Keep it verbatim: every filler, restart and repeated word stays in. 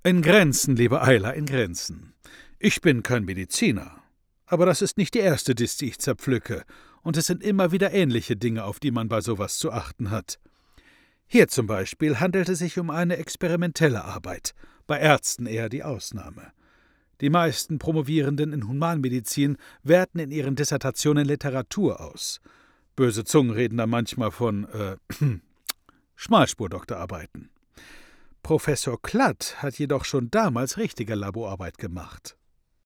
In Grenzen, liebe Ayla, in Grenzen. Ich bin kein Mediziner. Aber das ist nicht die erste Dis, die ich zerpflücke, und es sind immer wieder ähnliche Dinge, auf die man bei sowas zu achten hat. Hier zum Beispiel handelt es sich um eine experimentelle Arbeit, bei Ärzten eher die Ausnahme. Die meisten Promovierenden in Humanmedizin werten in ihren Dissertationen Literatur aus. Böse Zungen reden da manchmal von äh, Schmalspur-Doktorarbeiten. Professor Klatt hat jedoch schon damals richtige Laborarbeit gemacht.